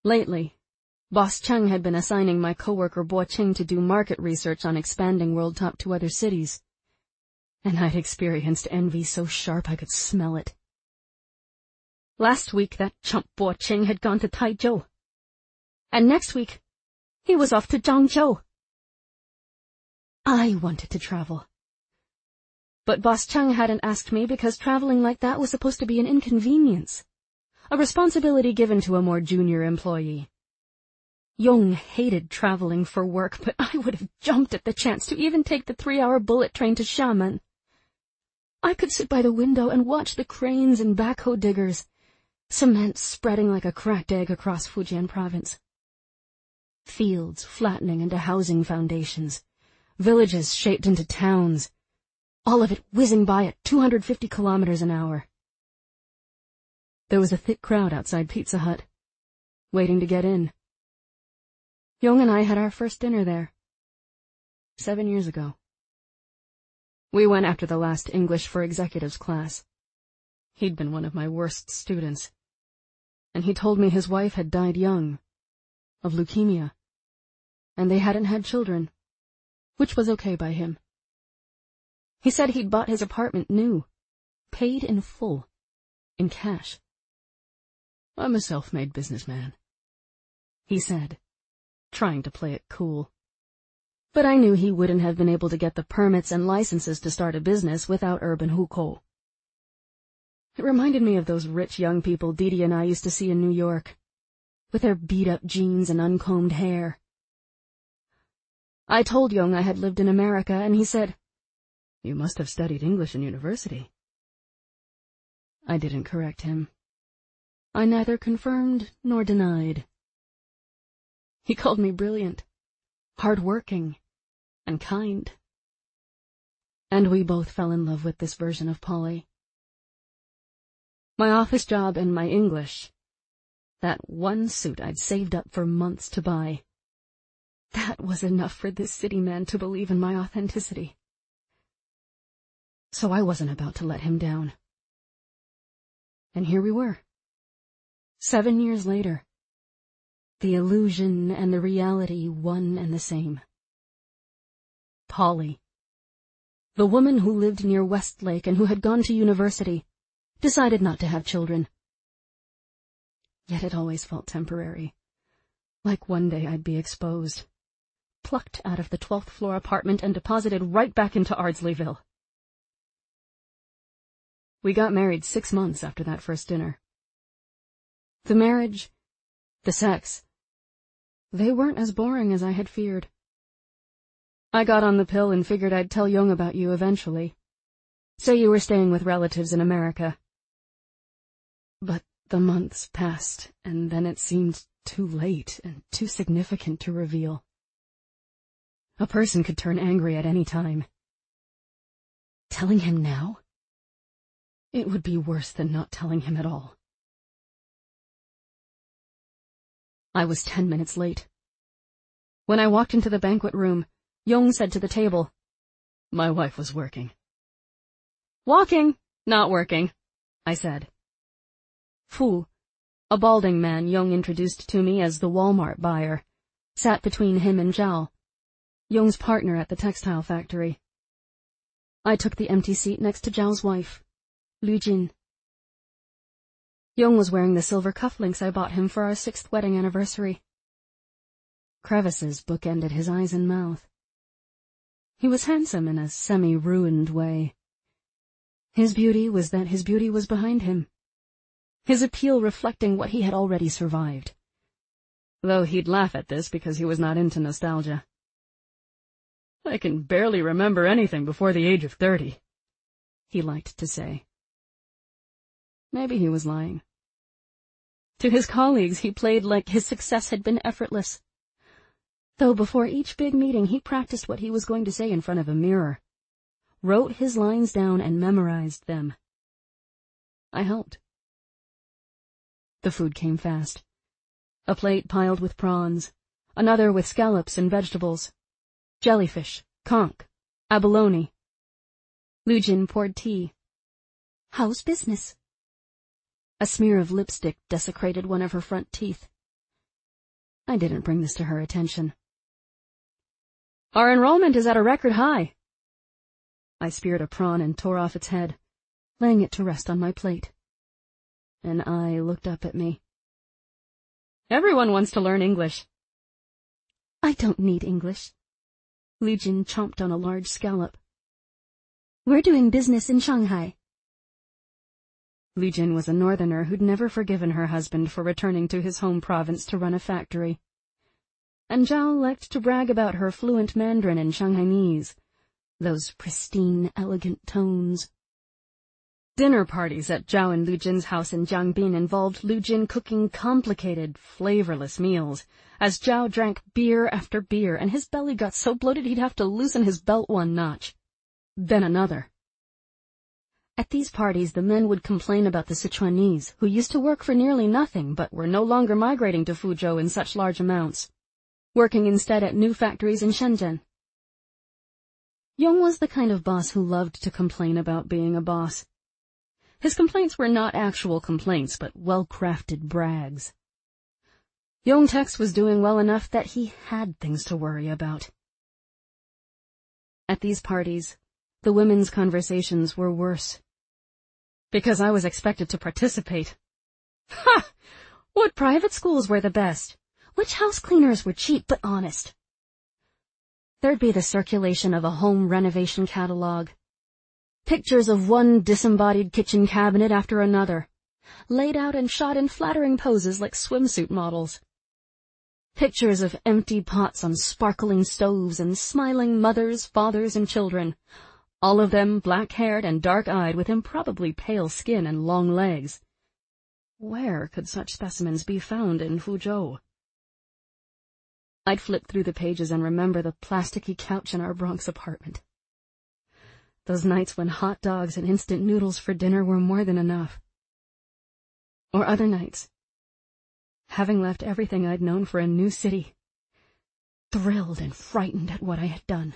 Lately, Boss Cheng had been assigning my coworker Bo Ching to do market research on expanding World Top to other cities, and I'd experienced envy so sharp I could smell it. Last week that chump Bo Ching had gone to Taizhou, and next week he was off to Zhangzhou. I wanted to travel, but Boss Cheng hadn't asked me because traveling like that was supposed to be an inconvenience, a responsibility given to a more junior employee. Jung hated traveling for work, but I would have jumped at the chance to even take the 3-hour bullet train to Xiamen. I could sit by the window and watch the cranes and backhoe diggers, cement spreading like a cracked egg across Fujian province. Fields flattening into housing foundations, villages shaped into towns, all of it whizzing by at 250 kilometers an hour. There was a thick crowd outside Pizza Hut, waiting to get in. Jung and I had our first dinner there, 7 years ago. We went after the last English for Executives class. He'd been one of my worst students, and he told me his wife had died young, of leukemia, and they hadn't had children, which was okay by him. He said he'd bought his apartment new, paid in full, in cash. "I'm a self-made businessman," he said, trying to play it cool. But I knew he wouldn't have been able to get the permits and licenses to start a business without urban hukou. It reminded me of those rich young people Didi and I used to see in New York, with their beat-up jeans and uncombed hair. I told Jung I had lived in America, and he said, "You must have studied English in university." I didn't correct him. I neither confirmed nor denied. He called me brilliant, hard-working, and kind. And we both fell in love with this version of Polly. My office job and my English, that one suit I'd saved up for months to buy, that was enough for this city man to believe in my authenticity. So I wasn't about to let him down. And here we were, 7 years later. The illusion and the reality one and the same. Polly, the woman who lived near Westlake and who had gone to university, decided not to have children. Yet it always felt temporary, like one day I'd be exposed, plucked out of the 12th floor apartment and deposited right back into Ardsleyville. We got married 6 months after that first dinner. The marriage, the sex, they weren't as boring as I had feared. I got on the pill and figured I'd tell Jung about you eventually. Say you were staying with relatives in America. But the months passed, and then it seemed too late and too significant to reveal. A person could turn angry at any time. Telling him now? It would be worse than not telling him at all. I was 10 minutes late. When I walked into the banquet room, Jung said to the table, "My wife was working." "Walking, not working," I said. Fu, a balding man Jung introduced to me as the Walmart buyer, sat between him and Zhao, Jung's partner at the textile factory. I took the empty seat next to Zhao's wife, Lu Jin. Jung was wearing the silver cufflinks I bought him for our 6th wedding anniversary. Crevices bookended his eyes and mouth. He was handsome in a semi-ruined way. His beauty was that his beauty was behind him, his appeal reflecting what he had already survived, though he'd laugh at this because he was not into nostalgia. "I can barely remember anything before the age of 30, he liked to say. Maybe he was lying. To his colleagues, he played like his success had been effortless, though before each big meeting he practiced what he was going to say in front of a mirror, wrote his lines down and memorized them. I helped. The food came fast. A plate piled with prawns, another with scallops and vegetables, jellyfish, conch, abalone. Lu Jin poured tea. "How's business?" A smear of lipstick desecrated one of her front teeth. I didn't bring this to her attention. Our enrollment is at a record high. I speared a prawn and tore off its head, laying it to rest on my plate. An eye looked up at me. Everyone wants to learn English. I don't need English. Lu Jin chomped on a large scallop. We're doing business in Shanghai. Lu Jin was a northerner who'd never forgiven her husband for returning to his home province to run a factory. And Zhao liked to brag about her fluent Mandarin and Shanghainese, those pristine, elegant tones. Dinner parties at Zhao and Lu Jin's house in Jiangbin involved Lu Jin cooking complicated, flavorless meals, as Zhao drank beer after beer, and his belly got so bloated he'd have to loosen his belt one notch. Then another. At these parties, the men would complain about the Sichuanese, who used to work for nearly nothing but were no longer migrating to Fuzhou in such large amounts, working instead at new factories in Shenzhen. Yong was the kind of boss who loved to complain about being a boss. His complaints were not actual complaints, but well-crafted brags. Yong Tex was doing well enough that he had things to worry about. At these parties, the women's conversations were worse. Because I was expected to participate. Ha! What private schools were the best? Which house cleaners were cheap but honest? There'd be the circulation of a home renovation catalog. Pictures of one disembodied kitchen cabinet after another, laid out and shot in flattering poses like swimsuit models. Pictures of empty pots on sparkling stoves and smiling mothers, fathers, and children, all of them black-haired and dark-eyed with improbably pale skin and long legs. Where could such specimens be found in Fuzhou? I'd flip through the pages and remember the plasticky couch in our Bronx apartment. Those nights when hot dogs and instant noodles for dinner were more than enough. Or other nights, having left everything I'd known for a new city, thrilled and frightened at what I had done.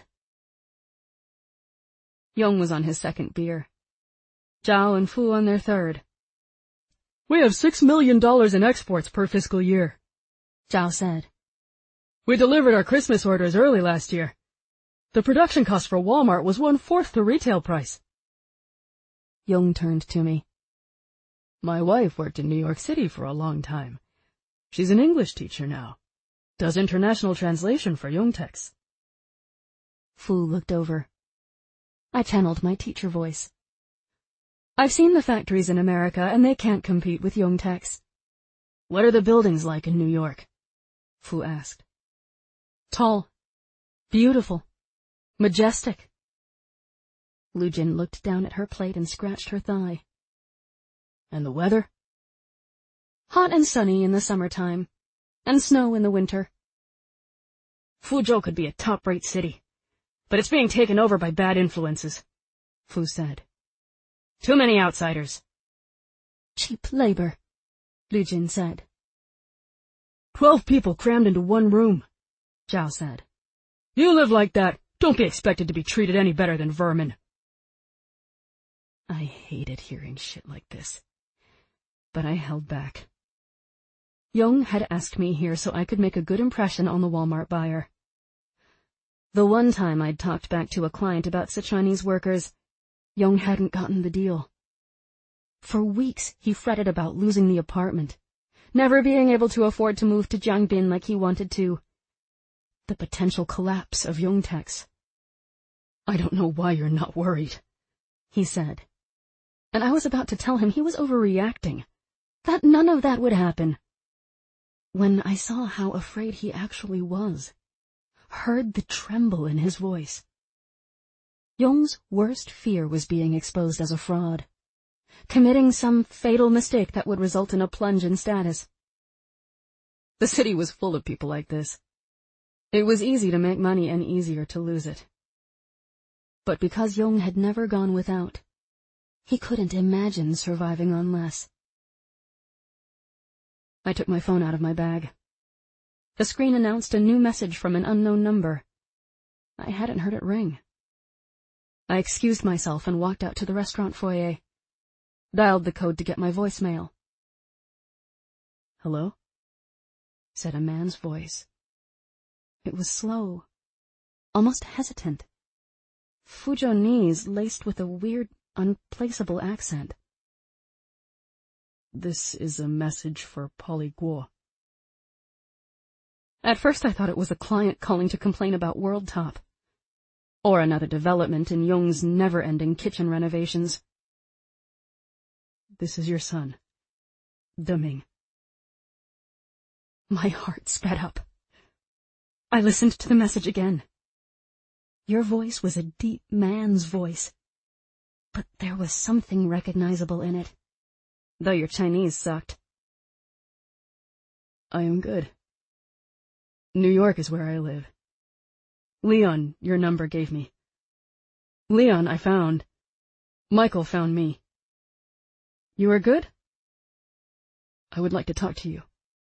Yong was on his second beer. Zhao and Fu on their third. We have $6 million in exports per fiscal year, Zhao said. We delivered our Christmas orders early last year. The production cost for Walmart was 1/4 the retail price. Yong turned to me. My wife worked in New York City for a long time. She's an English teacher now. Does international translation for Yongtex. Fu looked over. I channeled my teacher voice. I've seen the factories in America, and they can't compete with Yongtex. What are the buildings like in New York? Fu asked. Tall. Beautiful. Majestic. Lu Jin looked down at her plate and scratched her thigh. And the weather? Hot and sunny in the summertime, and snow in the winter. Fuzhou could be a top-rate city, but it's being taken over by bad influences, Fu said. Too many outsiders. Cheap labor, Lu Jin said. 12 people crammed into one room, Zhao said. You live like that. Don't be expected to be treated any better than vermin. I hated hearing shit like this, but I held back. Yong had asked me here so I could make a good impression on the Walmart buyer. The one time I'd talked back to a client about Sichuanese workers, Yong hadn't gotten the deal. For weeks he fretted about losing the apartment, never being able to afford to move to Jiangbin like he wanted to. The potential collapse of Yongtex. I don't know why you're not worried, he said. And I was about to tell him he was overreacting, that none of that would happen, when I saw how afraid he actually was, heard the tremble in his voice. Yong's worst fear was being exposed as a fraud, committing some fatal mistake that would result in a plunge in status. The city was full of people like this. It was easy to make money and easier to lose it. But because Yong had never gone without, he couldn't imagine surviving on less. I took my phone out of my bag. The screen announced a new message from an unknown number. I hadn't heard it ring. I excused myself and walked out to the restaurant foyer, dialed the code to get my voicemail. Hello? said a man's voice. It was slow, almost hesitant. Fujonese laced with a weird, unplaceable accent. This is a message for Polly Guo. At first I thought it was a client calling to complain about World Top, or another development in Yong's never-ending kitchen renovations. This is your son, Deming. My heart sped up. I listened to the message again. Your voice was a deep man's voice, but there was something recognizable in it, though your Chinese sucked. I am good. New York is where I live. Leon, your number gave me. Leon, I found. Michael found me. You are good? I would like to talk to you.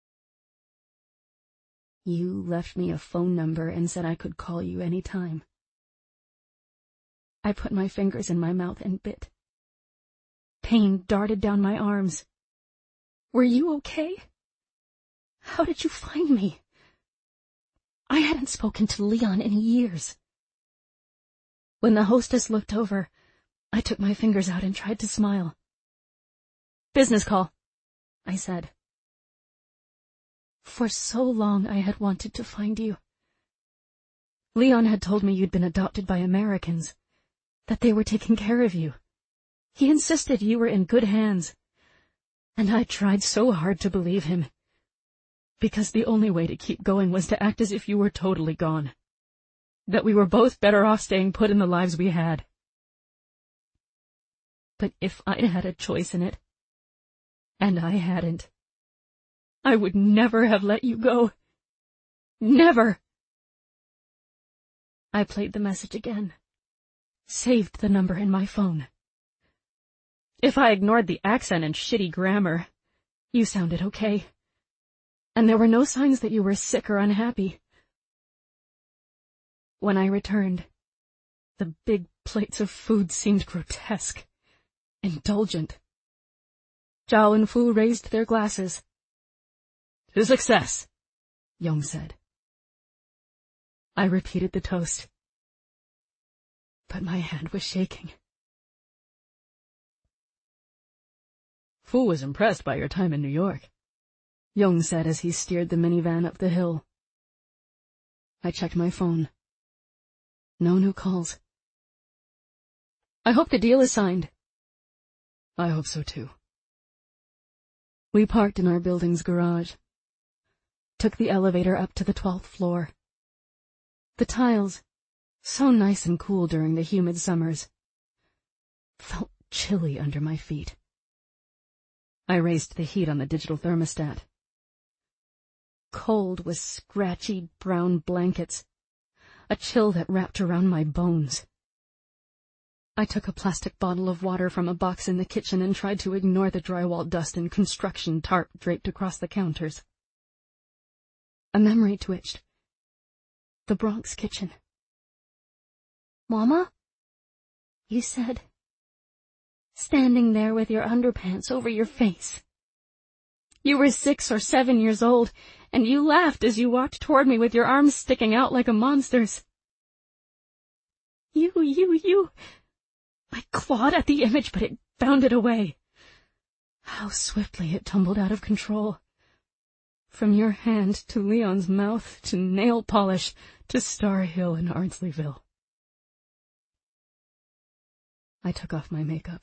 You left me a phone number and said I could call you any time. I put my fingers in my mouth and bit. Pain darted down my arms. Were you okay? How did you find me? I hadn't spoken to Leon in years. When the hostess looked over, I took my fingers out and tried to smile. Business call, I said. For so long I had wanted to find you. Leon had told me you'd been adopted by Americans, that they were taking care of you. He insisted you were in good hands, and I tried so hard to believe him, because the only way to keep going was to act as if you were totally gone, that we were both better off staying put in the lives we had. But if I'd had a choice in it, and I hadn't, I would never have let you go. Never. I played the message again, saved the number in my phone. If I ignored the accent and shitty grammar, you sounded okay. And there were no signs that you were sick or unhappy. When I returned, the big plates of food seemed grotesque, indulgent. Zhao and Fu raised their glasses. To success, Yong said. I repeated the toast, but my hand was shaking. Fu was impressed by your time in New York, Yong said as he steered the minivan up the hill. I checked my phone. No new calls. I hope the deal is signed. I hope so too. We parked in our building's garage, took the elevator up to the 12th floor. The tiles, so nice and cool during the humid summers, felt chilly under my feet. I raised the heat on the digital thermostat. Cold with scratchy brown blankets, a chill that wrapped around my bones. I took a plastic bottle of water from a box in the kitchen and tried to ignore the drywall dust and construction tarp draped across the counters. A memory twitched. The Bronx kitchen. Mama? You said, standing there with your underpants over your face. You were 6 or 7 years old, and you laughed as you walked toward me with your arms sticking out like a monster's. You. I clawed at the image, but it bounded away. How swiftly it tumbled out of control. From your hand to Leon's mouth to nail polish to Star Hill and Ardsleyville. I took off my makeup.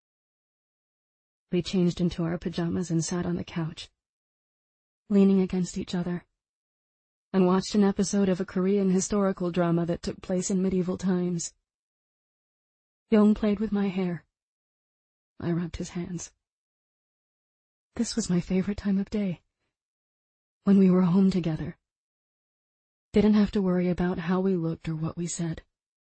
We changed into our pajamas and sat on the couch, leaning against each other, and watched an episode of a Korean historical drama that took place in medieval times. Yong played with my hair. I rubbed his hands. This was my favorite time of day. When we were home together. Didn't have to worry about how we looked or what we said.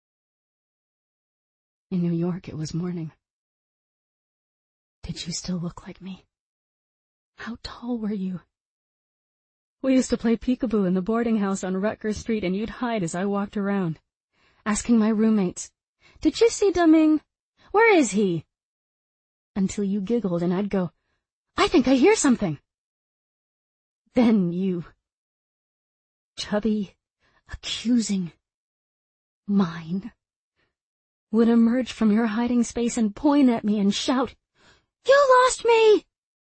In New York, it was morning. Did you still look like me? How tall were you? We used to play peekaboo in the boarding house on Rutgers Street, and you'd hide as I walked around, asking my roommates, "Did you see Deming? Where is he?" Until you giggled and I'd go, "I think I hear something." Then you chubby, accusing mind, would emerge from your hiding space and point at me and shout, "You lost me!"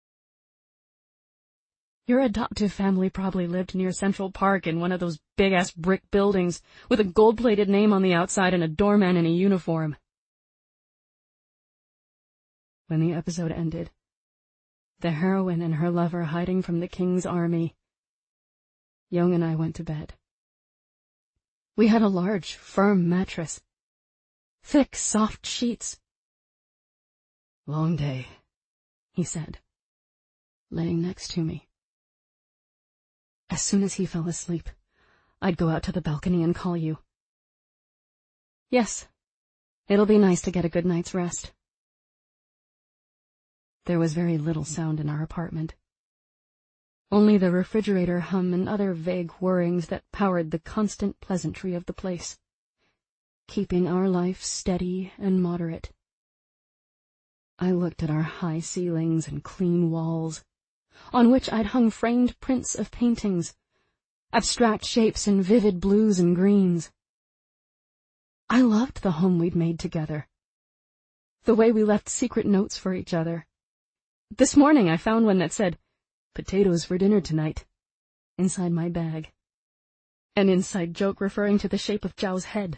Your adoptive family probably lived near Central Park in one of those big-ass brick buildings with a gold-plated name on the outside and a doorman in a uniform. When the episode ended, the heroine and her lover hiding from the king's army, Young and I went to bed. We had a large, firm mattress, thick, soft sheets. "Long day," he said, laying next to me. As soon as he fell asleep, I'd go out to the balcony and call you. Yes, it'll be nice to get a good night's rest. There was very little sound in our apartment. Only the refrigerator hum and other vague whirrings that powered the constant pleasantry of the place, keeping our life steady and moderate. I looked at our high ceilings and clean walls, on which I'd hung framed prints of paintings, abstract shapes in vivid blues and greens. I loved the home we'd made together, the way we left secret notes for each other. This morning I found one that said, "Potatoes for dinner tonight," inside my bag, an inside joke referring to the shape of Zhao's head.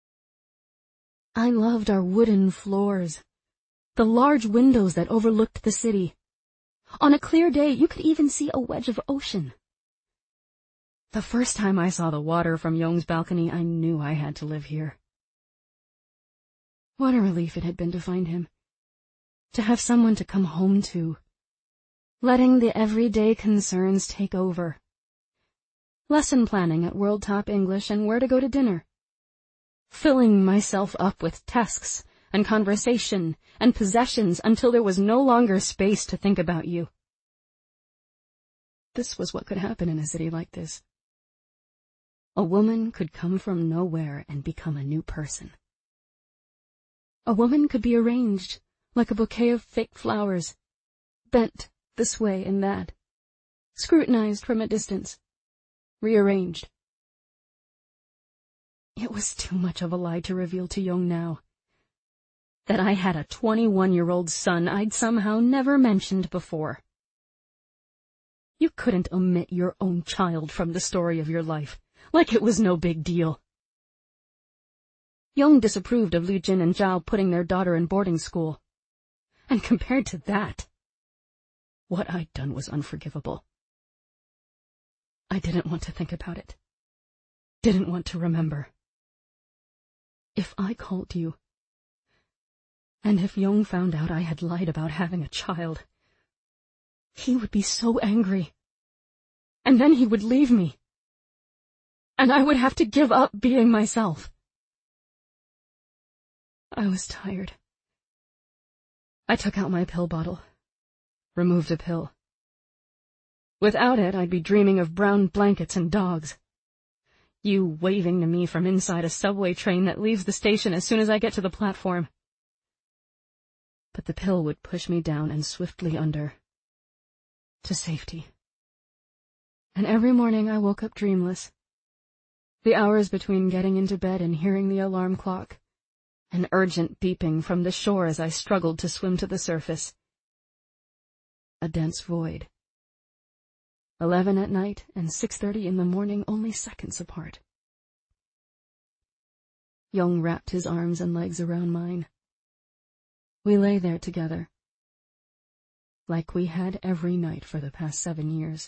I loved our wooden floors, the large windows that overlooked the city. On a clear day, you could even see a wedge of ocean. The first time I saw the water from Young's balcony, I knew I had to live here. What a relief it had been to find him, to have someone to come home to, letting the everyday concerns take over. Lesson planning at World Top English and where to go to dinner. Filling myself up with tasks and conversation and possessions until there was no longer space to think about you. This was what could happen in a city like this. A woman could come from nowhere and become a new person. A woman could be arranged like a bouquet of fake flowers, bent this way and that, scrutinized from a distance, rearranged. It was too much of a lie to reveal to Young now that I had a 21-year-old son I'd somehow never mentioned before. You couldn't omit your own child from the story of your life, like it was no big deal. Young disapproved of Lu Jin and Zhao putting their daughter in boarding school. And compared to that, what I'd done was unforgivable. I didn't want to think about it. Didn't want to remember. If I called you, and if Young found out I had lied about having a child, he would be so angry. And then he would leave me. And I would have to give up being myself. I was tired. I took out my pill bottle, removed a pill. Without it, I'd be dreaming of brown blankets and dogs. You waving to me from inside a subway train that leaves the station as soon as I get to the platform. But the pill would push me down and swiftly under, to safety. And every morning I woke up dreamless. The hours between getting into bed and hearing the alarm clock, an urgent beeping from the shore as I struggled to swim to the surface. A dense void. 11 at night and 6:30 in the morning, only seconds apart. Young wrapped his arms and legs around mine. We lay there together, like we had every night for the past 7 years.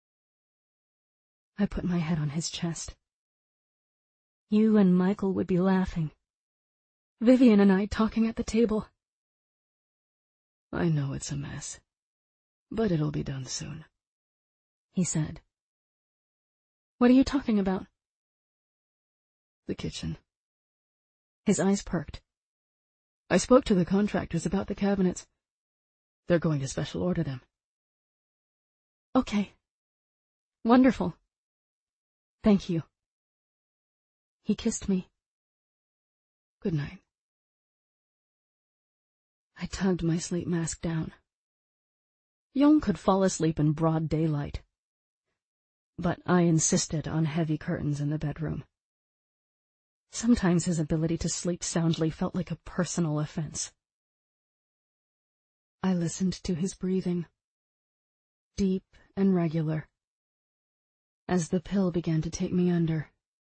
I put my head on his chest. You and Michael would be laughing. Vivian and I talking at the table. "I know it's a mess, but it'll be done soon," he said. "What are you talking about?" "The kitchen." His eyes perked. "I spoke to the contractors about the cabinets. They're going to special order them." "Okay. Wonderful. Thank you." He kissed me. "Good night." I tugged my sleep mask down. Young could fall asleep in broad daylight. but I insisted on heavy curtains in the bedroom. Sometimes his ability to sleep soundly felt like a personal offense. I listened to his breathing, deep and regular, as the pill began to take me under.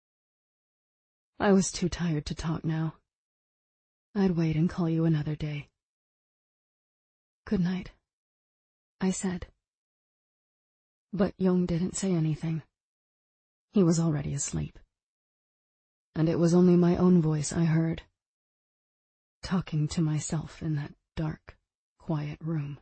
I was too tired to talk now. I'd wait and call you another day. Good night, I said. But Yong didn't say anything. He was already asleep. And it was only my own voice I heard, talking to myself in that dark, quiet room.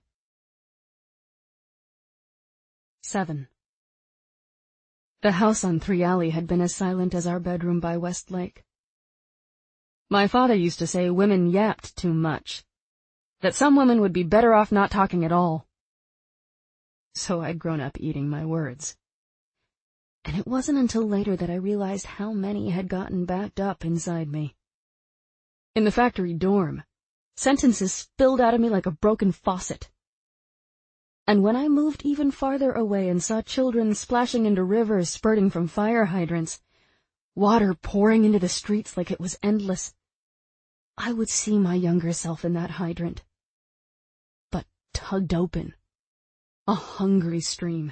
7. The house on 3 Alley had been as silent as our bedroom by Westlake. My father used to say women yapped too much, that some women would be better off not talking at all. So I'd grown up eating my words. And it wasn't until later that I realized how many had gotten backed up inside me. In the factory dorm, sentences spilled out of me like a broken faucet. And when I moved even farther away and saw children splashing into rivers spurting from fire hydrants, water pouring into the streets like it was endless, I would see my younger self in that hydrant, but tugged open, a hungry stream.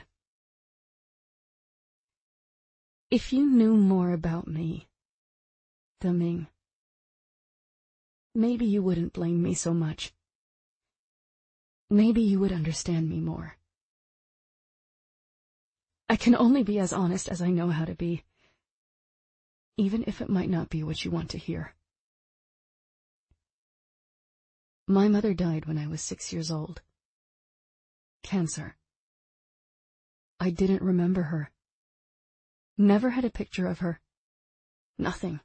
If you knew more about me, Deming, maybe you wouldn't blame me so much. Maybe you would understand me more. I can only be as honest as I know how to be, even if it might not be what you want to hear. My mother died when I was 6 years old. Cancer. I didn't remember her. Never had a picture of her. Nothing.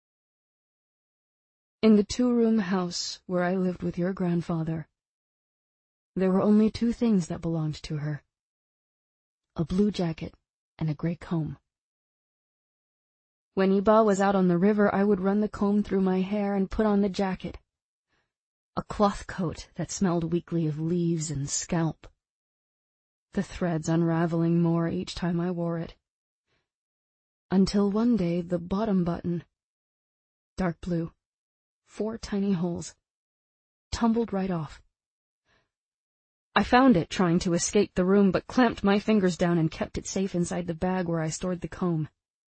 In the 2-room house where I lived with your grandfather, there were only 2 things that belonged to her: a blue jacket and a gray comb. When Iba was out on the river, I would run the comb through my hair and put on the jacket, a cloth coat that smelled weakly of leaves and scalp, the threads unraveling more each time I wore it. Until one day the bottom button, dark blue, 4 tiny holes, tumbled right off. I found it trying to escape the room, but clamped my fingers down and kept it safe inside the bag where I stored the comb.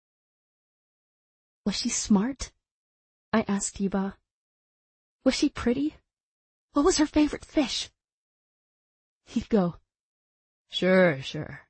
Was she smart? I asked Iba. Was she pretty? What was her favorite fish? He'd go, Sure.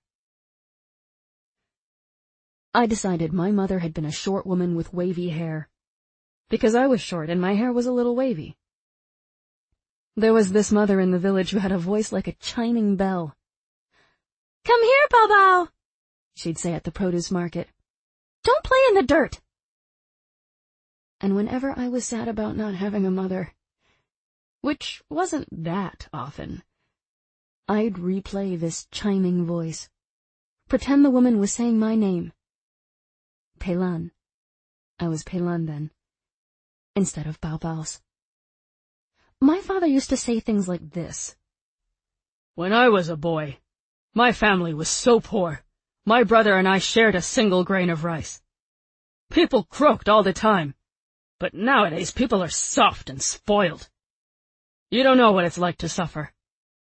I decided my mother had been a short woman with wavy hair, because I was short and my hair was a little wavy. There was this mother in the village who had a voice like a chiming bell. Come here, Bao Bao, she'd say at the produce market. Don't play in the dirt. And whenever I was sad about not having a mother, which wasn't that often, I'd replay this chiming voice, pretend the woman was saying my name. Peilan. I was Peilan then, instead of Bao Bao's. My father used to say things like this. When I was a boy, my family was so poor, my brother and I shared a single grain of rice. People croaked all the time, but nowadays people are soft and spoiled. You don't know what it's like to suffer.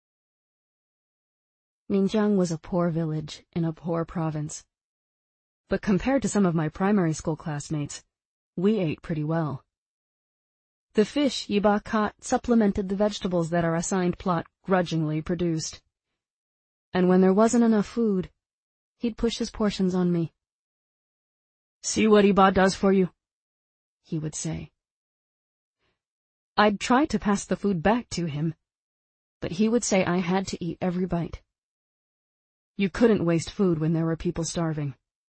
Minjiang was a poor village in a poor province. But compared to some of my primary school classmates, we ate pretty well. The fish Iba caught supplemented the vegetables that our assigned plot grudgingly produced. And when there wasn't enough food, he'd push his portions on me. See what Iba does for you, he would say. I'd try to pass the food back to him, but he would say I had to eat every bite. You couldn't waste food when there were people starving.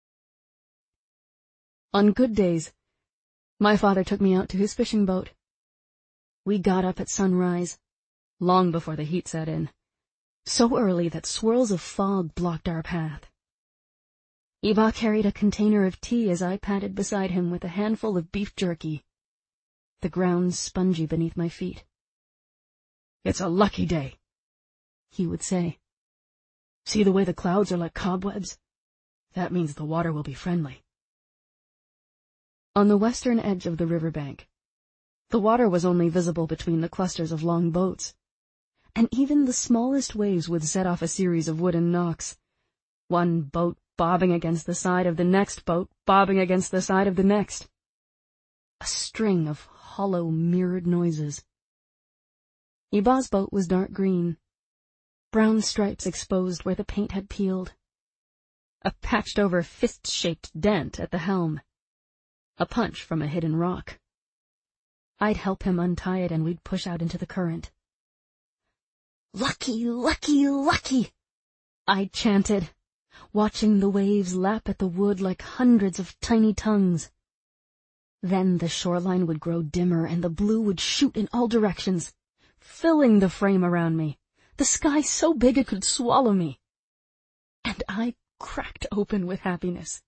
On good days, my father took me out to his fishing boat. We got up at sunrise, long before the heat set in, so early that swirls of fog blocked our path. Iba carried a container of tea as I padded beside him with a handful of beef jerky, the ground spongy beneath my feet. It's a lucky day, he would say. See the way the clouds are like cobwebs? That means the water will be friendly. On the western edge of the riverbank, the water was only visible between the clusters of long boats, and even the smallest waves would set off a series of wooden knocks, one boat bobbing against the side of the next boat, bobbing against the side of the next. A string of hollow, mirrored noises. Iba's boat was dark green, brown stripes exposed where the paint had peeled, a patched-over fist-shaped dent at the helm, a punch from a hidden rock. I'd help him untie it and we'd push out into the current. "Lucky, lucky, lucky!" I chanted, watching the waves lap at the wood like hundreds of tiny tongues. Then the shoreline would grow dimmer and the blue would shoot in all directions, filling the frame around me, the sky so big it could swallow me. And I cracked open with happiness.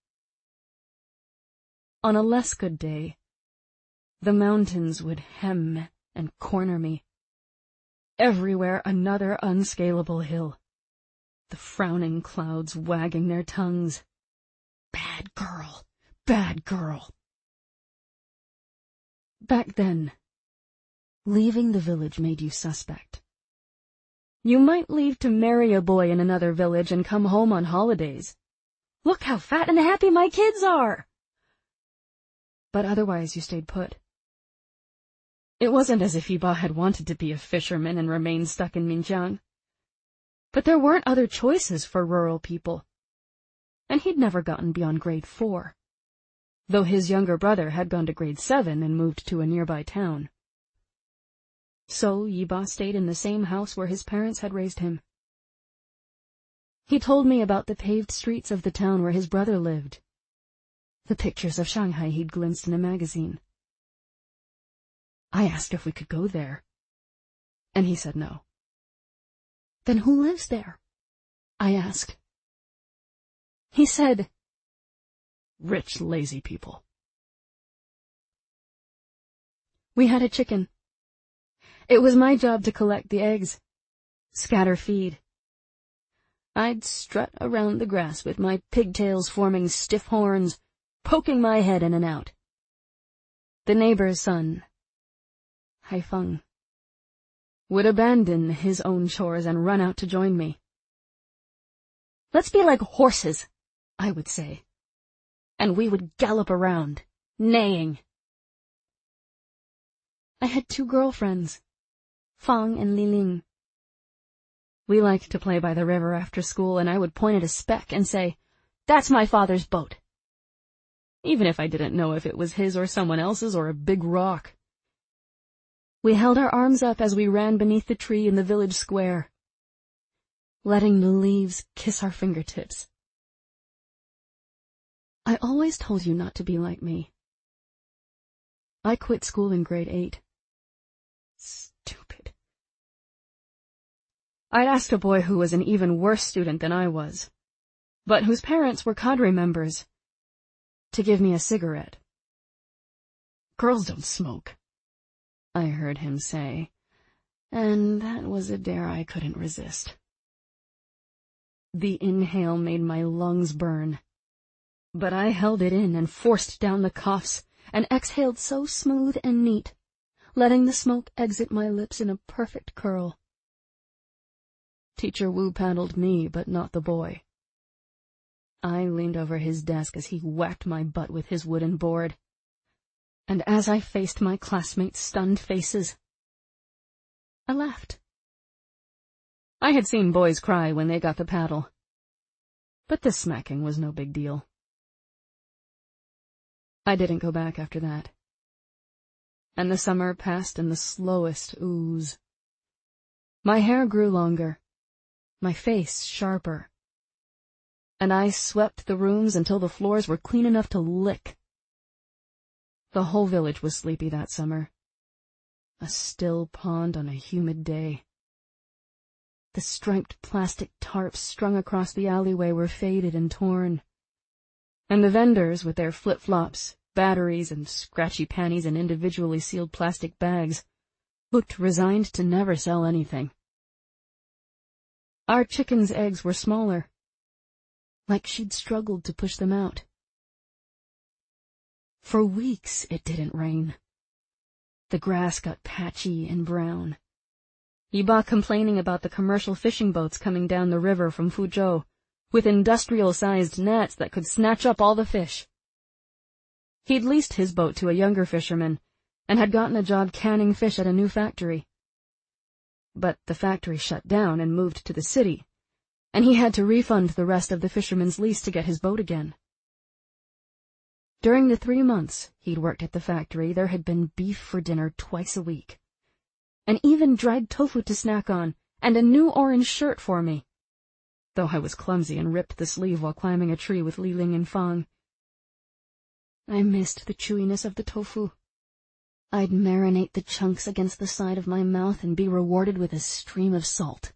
On a less good day, the mountains would hem and corner me. Everywhere another unscalable hill, the frowning clouds wagging their tongues. Bad girl, bad girl. Back then, leaving the village made you suspect. You might leave to marry a boy in another village and come home on holidays. Look how fat and happy my kids are! But otherwise you stayed put. It wasn't as if Iba had wanted to be a fisherman and remain stuck in Minjiang. But there weren't other choices for rural people. And he'd never gotten beyond grade 4, though his younger brother had gone to grade 7 and moved to a nearby town. So Iba stayed in the same house where his parents had raised him. He told me about the paved streets of the town where his brother lived, the pictures of Shanghai he'd glimpsed in a magazine. I asked if we could go there, and he said no. Then who lives there? I asked. He said, rich, lazy people. We had a chicken. It was my job to collect the eggs, scatter feed. I'd strut around the grass with my pigtails forming stiff horns, poking my head in and out. The neighbor's son, Haifeng, would abandon his own chores and run out to join me. "Let's be like horses," I would say, and we would gallop around, neighing. I had 2 girlfriends, Fang and Liling. We liked to play by the river after school, and I would point at a speck and say, "That's my father's boat," even if I didn't know if it was his or someone else's or a big rock. We held our arms up as we ran beneath the tree in the village square, letting the leaves kiss our fingertips. I always told you not to be like me. I quit school in grade 8. Stupid. I'd asked a boy who was an even worse student than I was, but whose parents were cadre members, to give me a cigarette. "Girls don't smoke," I heard him say, and that was a dare I couldn't resist. The inhale made my lungs burn, but I held it in and forced down the coughs and exhaled so smooth and neat, letting the smoke exit my lips in a perfect curl. Teacher Wu paddled me, but not the boy. I leaned over his desk as he whacked my butt with his wooden board, and as I faced my classmates' stunned faces, I laughed. I had seen boys cry when they got the paddle, but this smacking was no big deal. I didn't go back after that, and the summer passed in the slowest ooze. My hair grew longer, my face sharper, and I swept the rooms until the floors were clean enough to lick. The whole village was sleepy that summer, a still pond on a humid day. The striped plastic tarps strung across the alleyway were faded and torn, and the vendors, with their flip-flops, batteries, and scratchy panties in individually sealed plastic bags, looked resigned to never sell anything. Our chickens' eggs were smaller, like she'd struggled to push them out. For weeks it didn't rain. The grass got patchy and brown. Iba complaining about the commercial fishing boats coming down the river from Fuzhou, with industrial-sized nets that could snatch up all the fish. He'd leased his boat to a younger fisherman, and had gotten a job canning fish at a new factory. But the factory shut down and moved to the city, and he had to refund the rest of the fisherman's lease to get his boat again. During the 3 months he'd worked at the factory, there had been beef for dinner twice a week, and even dried tofu to snack on, and a new orange shirt for me, though I was clumsy and ripped the sleeve while climbing a tree with Li Ling and Fang. I missed the chewiness of the tofu. I'd marinate the chunks against the side of my mouth and be rewarded with a stream of salt.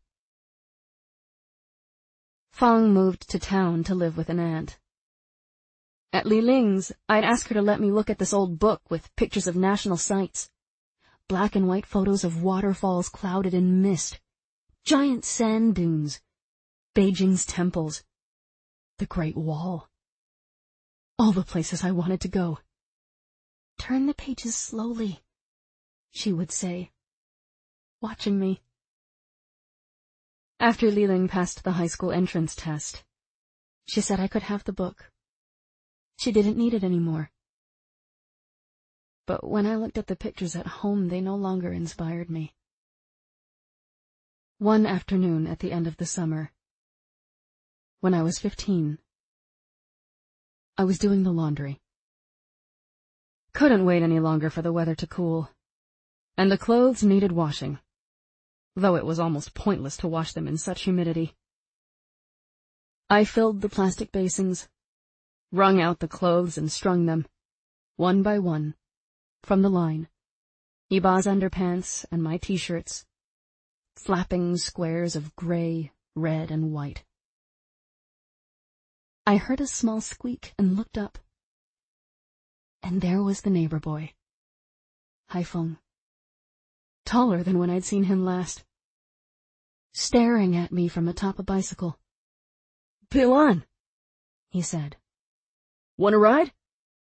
Fang moved to town to live with an aunt. At Li Ling's, I'd ask her to let me look at this old book with pictures of national sights. Black and white photos of waterfalls clouded in mist, giant sand dunes, Beijing's temples, the Great Wall. All the places I wanted to go. Turn the pages slowly, she would say, watching me. After Li Ling passed the high school entrance test, she said I could have the book. She didn't need it anymore. But when I looked at the pictures at home, they no longer inspired me. One afternoon at the end of the summer, when I was 15, I was doing the laundry. Couldn't wait any longer for the weather to cool, and the clothes needed washing, though it was almost pointless to wash them in such humidity. I filled the plastic basins, wrung out the clothes and strung them, one by one, from the line, Iba's underpants and my t-shirts, flapping squares of gray, red, and white. I heard a small squeak and looked up. And there was the neighbor boy, Haifeng, taller than when I'd seen him last, staring at me from atop a bicycle. "Pilan," he said. "Want a ride?"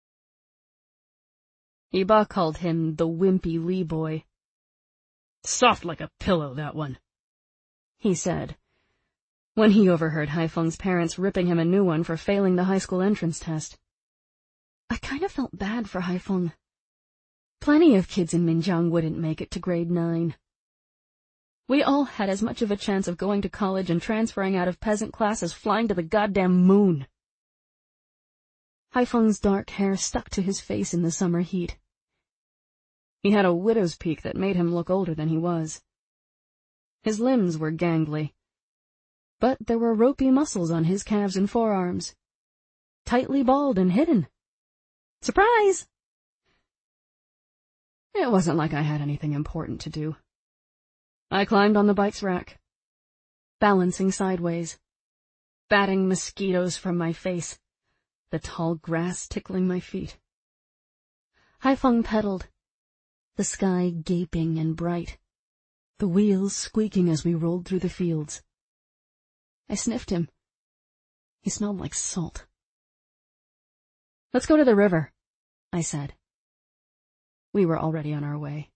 Iba called him the wimpy Li boy. "Soft like a pillow, that one," he said, when he overheard Haifeng's parents ripping him a new one for failing the high school entrance test. I kind of felt bad for Haifeng. Plenty of kids in Minjiang wouldn't make it to grade 9. We all had as much of a chance of going to college and transferring out of peasant class as flying to the goddamn moon. Haifeng's dark hair stuck to his face in the summer heat. He had a widow's peak that made him look older than he was. His limbs were gangly, but there were ropey muscles on his calves and forearms, tightly balled and hidden. Surprise! It wasn't like I had anything important to do. I climbed on the bike's rack, balancing sideways, batting mosquitoes from my face, the tall grass tickling my feet. Haifeng pedaled, the sky gaping and bright, the wheels squeaking as we rolled through the fields. I sniffed him. He smelled like salt. "Let's go to the river," I said. We were already on our way.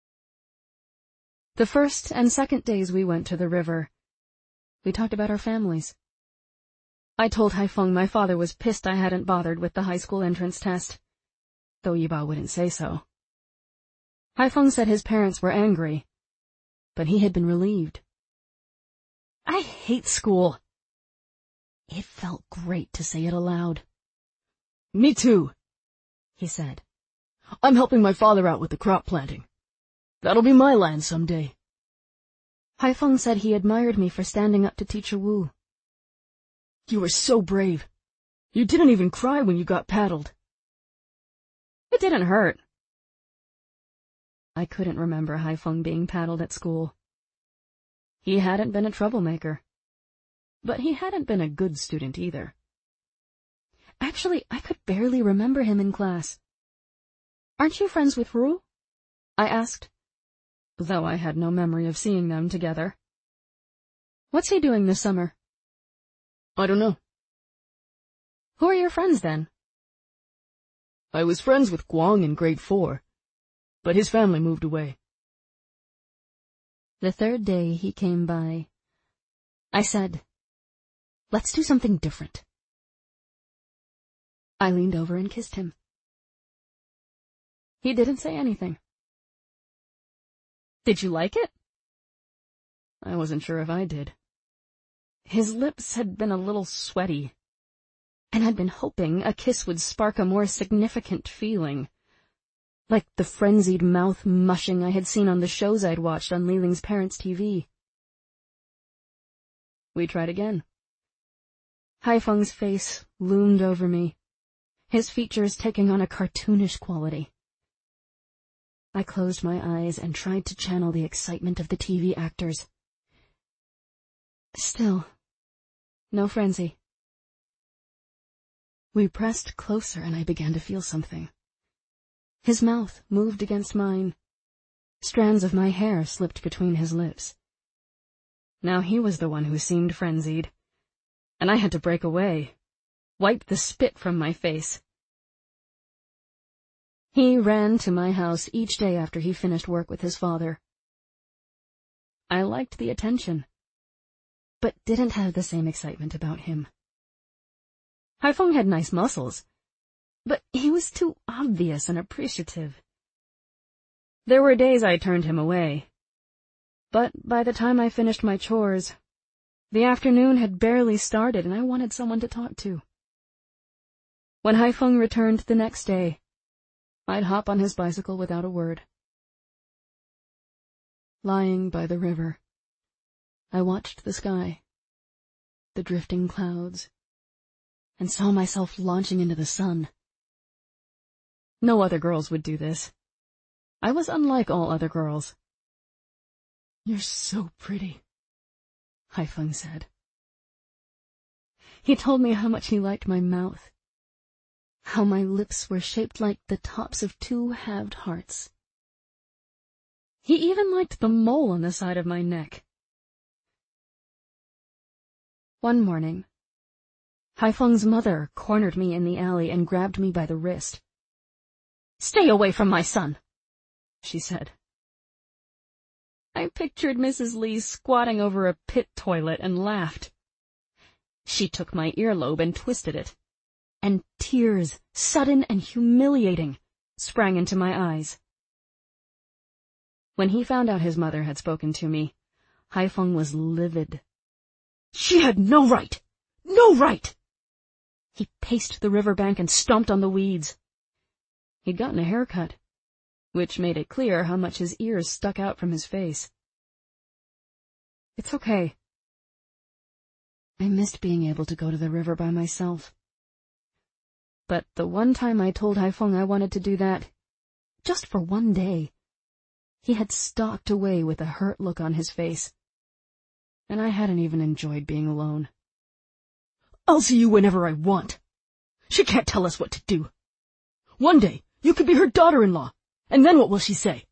The first and second days we went to the river, we talked about our families. I told Haifeng my father was pissed I hadn't bothered with the high school entrance test, though Iba wouldn't say so. Haifeng said his parents were angry, but he had been relieved. I hate school. It felt great to say it aloud. "Me too," he said. "I'm helping my father out with the crop planting. That'll be my land someday." Haifeng said he admired me for standing up to Teacher Wu. "You were so brave. You didn't even cry when you got paddled." "It didn't hurt." I couldn't remember Haifeng being paddled at school. He hadn't been a troublemaker, but he hadn't been a good student either. Actually, I could barely remember him in class. "Aren't you friends with Ru?" I asked, though I had no memory of seeing them together. "What's he doing this summer?" "I don't know. Who are your friends then? I was friends with Guang in grade 4, but his family moved away. The third day he came by, I said, "Let's do something different." I leaned over and kissed him. He didn't say anything. Did you like it? I wasn't sure if I did. His lips had been a little sweaty, and I'd been hoping a kiss would spark a more significant feeling, like the frenzied mouth mushing I had seen on the shows I'd watched on Liling's parents' TV. We tried again. Haifeng's face loomed over me, his features taking on a cartoonish quality. I closed my eyes and tried to channel the excitement of the TV actors. Still, no frenzy. We pressed closer and I began to feel something. His mouth moved against mine. Strands of my hair slipped between his lips. Now he was the one who seemed frenzied, and I had to break away, wipe the spit from my face. He ran to my house each day after he finished work with his father. I liked the attention, but didn't have the same excitement about him. Haifeng had nice muscles, but he was too obvious and appreciative. There were days I turned him away, but by the time I finished my chores, the afternoon had barely started and I wanted someone to talk to. When Haifeng returned the next day, I'd hop on his bicycle without a word. Lying by the river, I watched the sky, the drifting clouds, and saw myself launching into the sun. No other girls would do this. I was unlike all other girls. "You're so pretty," Haifeng said. He told me how much he liked my mouth, how my lips were shaped like the tops of 2 halved hearts. He even liked the mole on the side of my neck. One morning, Haifeng's mother cornered me in the alley and grabbed me by the wrist. "Stay away from my son," she said. I pictured Mrs. Lee squatting over a pit toilet and laughed. She took my earlobe and twisted it, and tears, sudden and humiliating, sprang into my eyes. When he found out his mother had spoken to me, Haifeng was livid. "She had no right! No right!" He paced the riverbank and stomped on the weeds. He'd gotten a haircut, which made it clear how much his ears stuck out from his face. "It's okay." I missed being able to go to the river by myself. But the one time I told Haifeng I wanted to do that, just for one day, he had stalked away with a hurt look on his face, and I hadn't even enjoyed being alone. "I'll see you whenever I want. She can't tell us what to do. One day, you could be her daughter-in-law, and then what will she say?"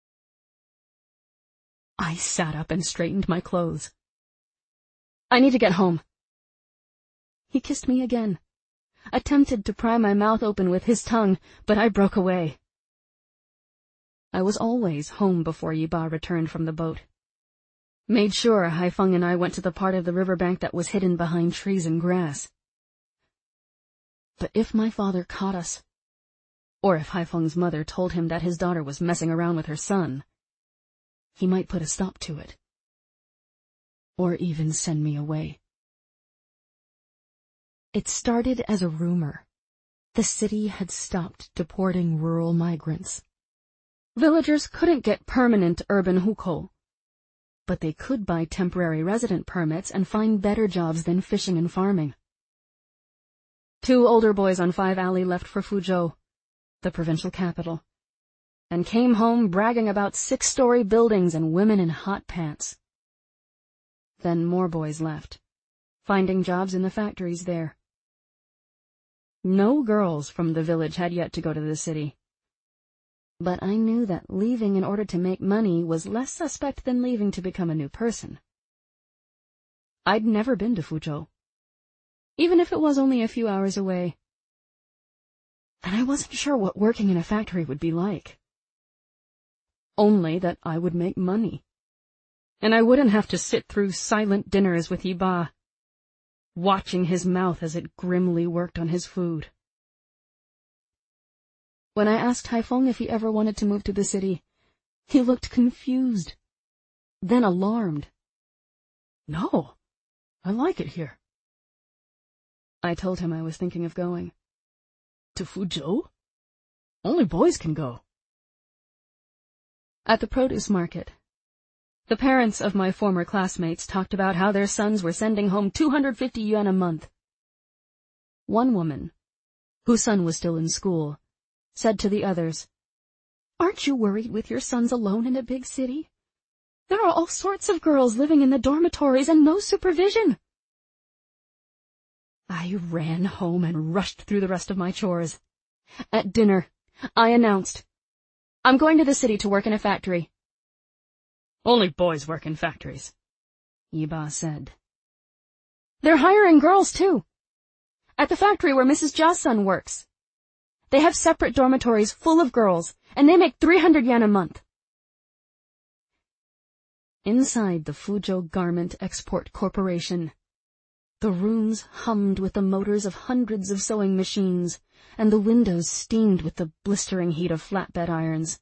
I sat up and straightened my clothes. "I need to get home." He kissed me again, attempted to pry my mouth open with his tongue, but I broke away. I was always home before Yiba returned from the boat. Made sure Haifeng and I went to the part of the riverbank that was hidden behind trees and grass. But if my father caught us, or if Haifeng's mother told him that his daughter was messing around with her son, he might put a stop to it, or even send me away. It started as a rumor. The city had stopped deporting rural migrants. Villagers couldn't get permanent urban hukou, but they could buy temporary resident permits and find better jobs than fishing and farming. 2 older boys on 5 Alley left for Fuzhou, the provincial capital, and came home bragging about 6-story buildings and women in hot pants. Then more boys left, finding jobs in the factories there. No girls from the village had yet to go to the city. But I knew that leaving in order to make money was less suspect than leaving to become a new person. I'd never been to Fuzhou. even if it was only a few hours away. And I wasn't sure what working in a factory would be like. Only that I would make money, and I wouldn't have to sit through silent dinners with Yiba, watching his mouth as it grimly worked on his food. When I asked Haifeng if he ever wanted to move to the city, he looked confused, then alarmed. No, I like it here. I told him I was thinking of going. To Fuzhou? Only boys can go. At the produce market, the parents of my former classmates talked about how their sons were sending home 250 yuan a month. One woman, whose son was still in school, said to the others, "Aren't you worried with your sons alone in a big city? There are all sorts of girls living in the dormitories and no supervision." I ran home and rushed through the rest of my chores. At dinner, I announced, "I'm going to the city to work in a factory." Only boys work in factories, Yiba said. "They're hiring girls, too. At the factory where Mrs. Jia's son works. They have separate dormitories full of girls, and they make 300 yuan a month." Inside the Fuzhou Garment Export Corporation, the rooms hummed with the motors of hundreds of sewing machines, and the windows steamed with the blistering heat of flatbed irons.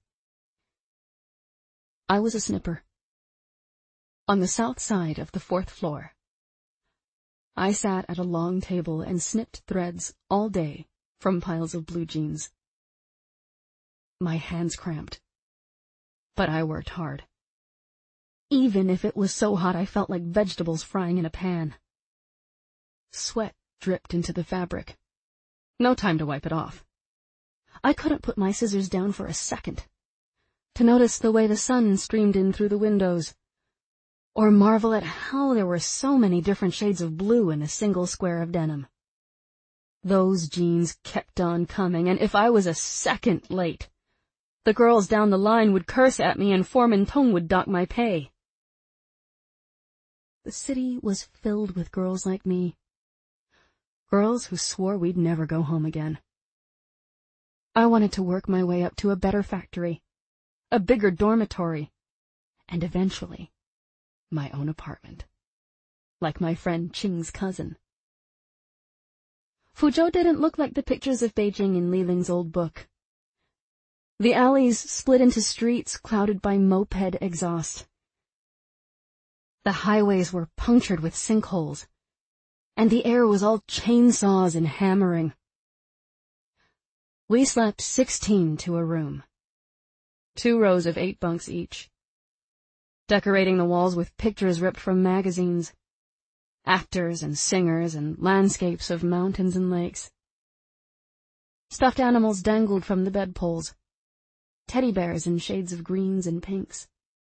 I was a snipper. On the south side of the 4th floor. I sat at a long table and snipped threads all day from piles of blue jeans. My hands cramped, but I worked hard. Even if it was so hot I felt like vegetables frying in a pan. Sweat dripped into the fabric. No time to wipe it off. I couldn't put my scissors down for a second to notice the way the sun streamed in through the windows, or marvel at how there were so many different shades of blue in a single square of denim. Those jeans kept on coming, and if I was a second late, the girls down the line would curse at me and Foreman Tong would dock my pay. The city was filled with girls like me. Girls who swore we'd never go home again. I wanted to work my way up to a better factory, a bigger dormitory, and eventually, my own apartment, like my friend Qing's cousin. Fuzhou didn't look like the pictures of Beijing in Li Ling's old book. The alleys split into streets clouded by moped exhaust. The highways were punctured with sinkholes, and the air was all chainsaws and hammering. We slept 16 to a room, 2 rows of 8 bunks each, decorating the walls with pictures ripped from magazines, actors and singers and landscapes of mountains and lakes. Stuffed animals dangled from the bedpoles, teddy bears in shades of greens and pinks.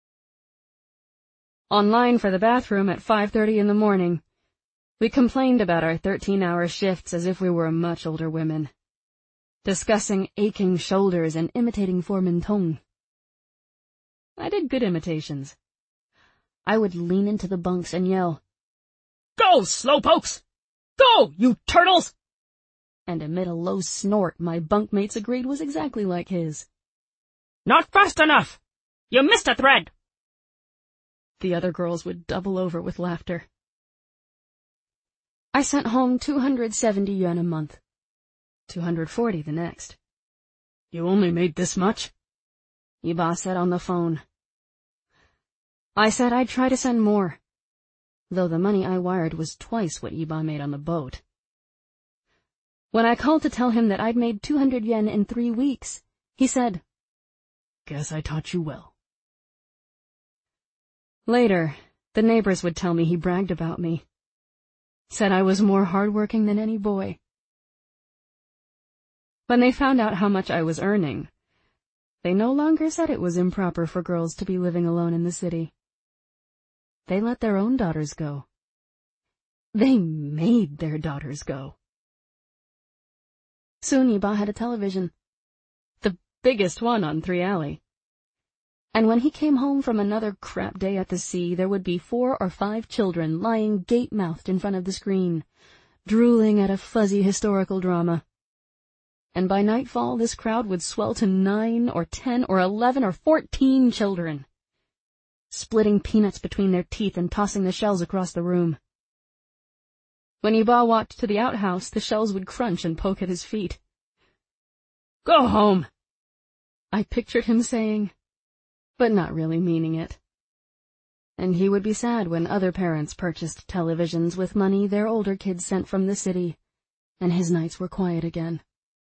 Online for the bathroom at 5:30 in the morning, we complained about our 13-hour shifts as if we were much older women, discussing aching shoulders and imitating Foreman Tong. I did good imitations. I would lean into the bunks and yell, "Go, slowpokes! Go, you turtles!" and emit a low snort my bunkmates agreed was exactly like his. "Not fast enough! You missed a thread!" The other girls would double over with laughter. I sent home 270 yuan a month, 240 the next. "You only made this much?" Yiba said on the phone. I said I'd try to send more, though the money I wired was twice what Yiba made on the boat. When I called to tell him that I'd made 200 yen in 3 weeks, he said, "Guess I taught you well." Later, the neighbors would tell me he bragged about me, said I was more hardworking than any boy. When they found out how much I was earning, they no longer said it was improper for girls to be living alone in the city. They let their own daughters go. They made their daughters go. Soon Yiba had a television, the biggest one on 3 Alley. And when he came home from another crap day at the sea, there would be 4 or 5 children lying gape-mouthed in front of the screen, drooling at a fuzzy historical drama. And by nightfall this crowd would swell to 9 or 10 or 11 or 14 children, splitting peanuts between their teeth and tossing the shells across the room. When Iba walked to the outhouse, the shells would crunch and poke at his feet. "Go home," I pictured him saying, but not really meaning it. And he would be sad when other parents purchased televisions with money their older kids sent from the city, and his nights were quiet again.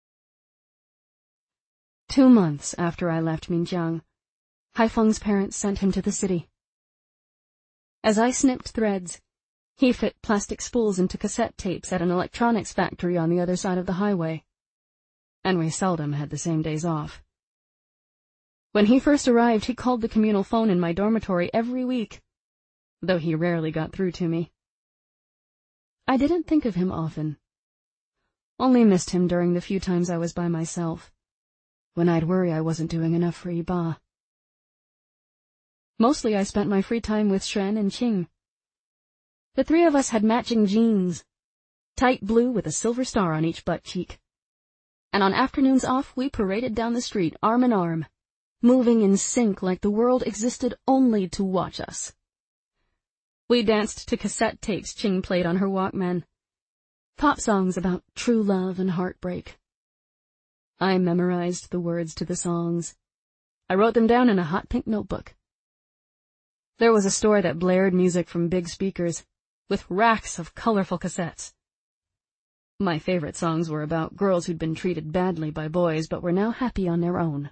2 months after I left Minjiang, Haifeng's parents sent him to the city. As I snipped threads, he fit plastic spools into cassette tapes at an electronics factory on the other side of the highway, and we seldom had the same days off. When he first arrived, he called the communal phone in my dormitory every week, though he rarely got through to me. I didn't think of him often, only missed him during the few times I was by myself, when I'd worry I wasn't doing enough for Iba. Mostly I spent my free time with Xuan and Qing. The three of us had matching jeans, tight blue with a silver star on each butt cheek. And on afternoons off, we paraded down the street arm in arm, moving in sync like the world existed only to watch us. We danced to cassette tapes Qing played on her Walkman, pop songs about true love and heartbreak. I memorized the words to the songs. I wrote them down in a hot pink notebook. There was a store that blared music from big speakers, with racks of colorful cassettes. My favorite songs were about girls who'd been treated badly by boys but were now happy on their own.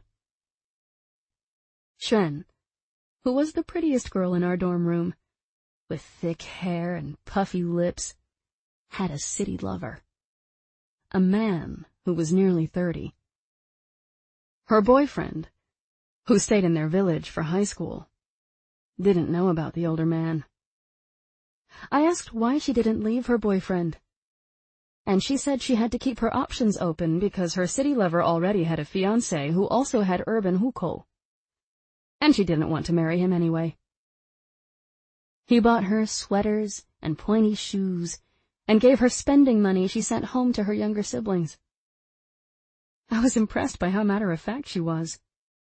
Xuan, who was the prettiest girl in our dorm room, with thick hair and puffy lips, had a city lover, a man who was nearly 30. Her boyfriend, who stayed in their village for high school, didn't know about the older man. I asked why she didn't leave her boyfriend, and she said she had to keep her options open because her city lover already had a fiancé who also had urban hukou, and she didn't want to marry him anyway. He bought her sweaters and pointy shoes and gave her spending money she sent home to her younger siblings. I was impressed by how matter-of-fact she was.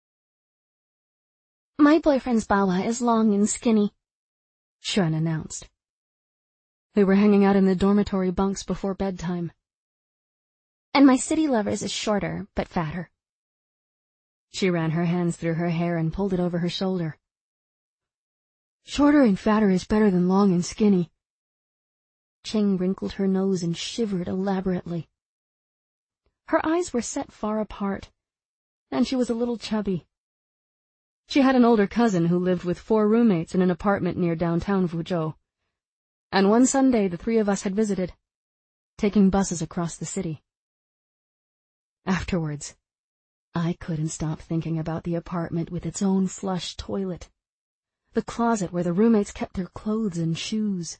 "My boyfriend's Bawa is long and skinny," Xuan announced. They were hanging out in the dormitory bunks before bedtime. "And my city lover's is shorter, but fatter." She ran her hands through her hair and pulled it over her shoulder. "Shorter and fatter is better than long and skinny." Qing wrinkled her nose and shivered elaborately. Her eyes were set far apart, and she was a little chubby. She had an older cousin who lived with 4 roommates in an apartment near downtown Fuzhou, and one Sunday the 3 of us had visited, taking buses across the city. Afterwards, I couldn't stop thinking about the apartment with its own flush toilet, the closet where the roommates kept their clothes and shoes.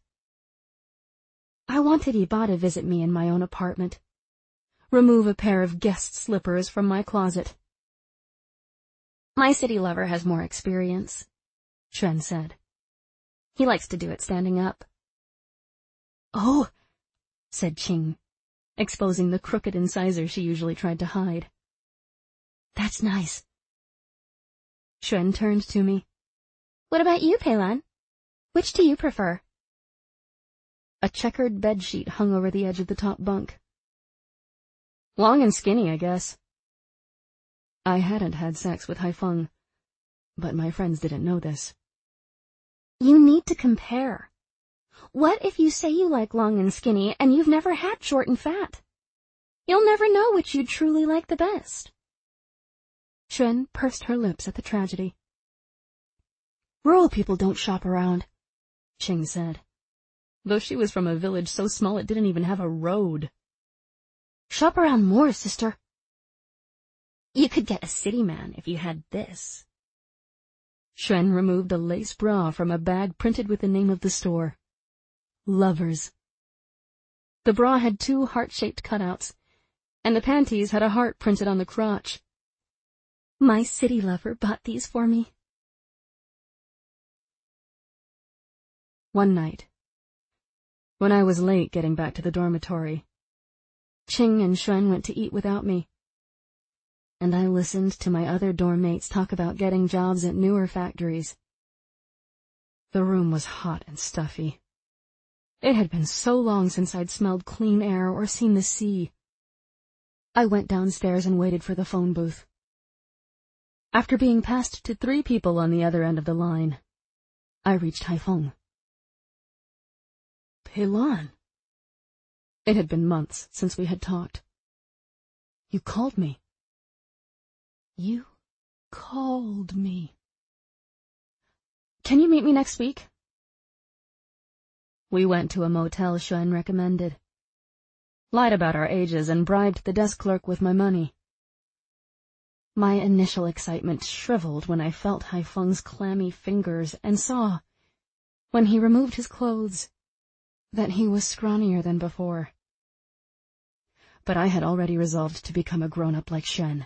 I wanted Iba to visit me in my own apartment, remove a pair of guest slippers from my closet. "My city lover has more experience," Xuan said. "He likes to do it standing up." "Oh," said Qing, exposing the crooked incisor she usually tried to hide. "That's nice." Xuan turned to me. "What about you, Peilan? Which do you prefer?" A checkered bedsheet hung over the edge of the top bunk. "Long and skinny, I guess." I hadn't had sex with Haifeng, but my friends didn't know this. "You need to compare. What if you say you like long and skinny and you've never had short and fat? You'll never know which you truly like the best." Xuan pursed her lips at the tragedy. "Rural people don't shop around," Qing said, though she was from a village so small it didn't even have a road. "Shop around more, sister. You could get a city man if you had this." Xuan removed a lace bra from a bag printed with the name of the store. Lovers. The bra had 2 heart-shaped cutouts, and the panties had a heart printed on the crotch. "My city lover bought these for me." One night, When I was late getting back to the dormitory, Qing and Xuan went to eat without me, and I listened to my other dorm mates talk about getting jobs at newer factories. The room was hot and stuffy. It had been so long since I'd smelled clean air or seen the sea. I went downstairs and waited for the phone booth. After being passed to 3 people on the other end of the line, I reached Haifeng. Peilan. It had been months since we had talked. You called me. You called me. Can you meet me next week? We went to a motel Xuan recommended. Lied about our ages and bribed the desk clerk with my money. My initial excitement shriveled when I felt Haifeng's clammy fingers and saw, when he removed his clothes, that he was scrawnier than before. But I had already resolved to become a grown-up like Shen.